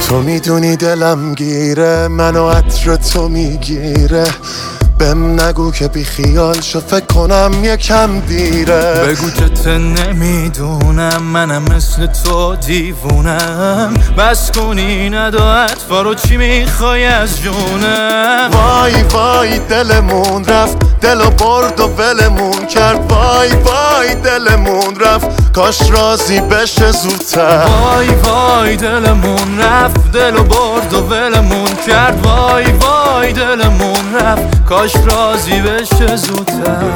تو میدونی دلم گیره، منو عطر تو میگیره. بهم نگو که بی خیال شو، فکر کنم یکم دیره. بگو که ته نمیدونم، منم مثل تو دیوونم. بس کنی ندا اطفارو، چی میخوای از جونم؟ وای وای دلمون رفت، دلو برد و ولمون کرد. وای وای دلمون رفت، کاش راضی بشه زودتر. وای وای دلمون رفت، دلو برد و ولمون کرد. وای وای دلمون رفت، کاش راضی بشه زودتر.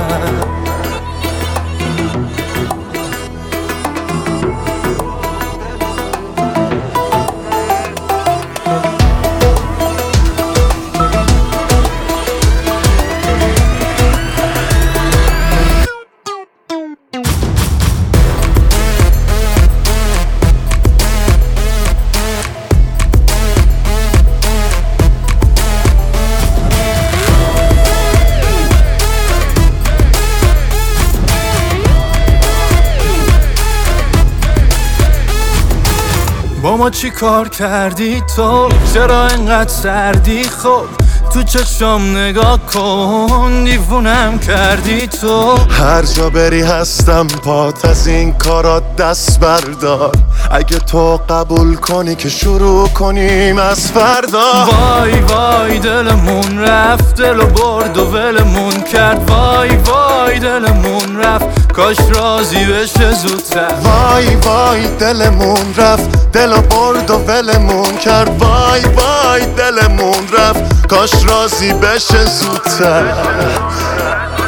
با ما چی کار کردی تو؟ چرا اینقدر سردی؟ خب تو چشم نگاه کن، دیوونم کردی تو. هر جا بری هستم پات، از این کارا دست بردار. اگه تو قبول کنی که شروع کنیم از فردا. وای وای دلمون رفت، دلو برد و ولمون کرد. وای وای دلمون رفت، کاش راضی بشه زودتر. وای وای دلمون رفت، دلو برد و ولمون کرد. وای وای دلمون رفت، کاش راضی بشه زودتر.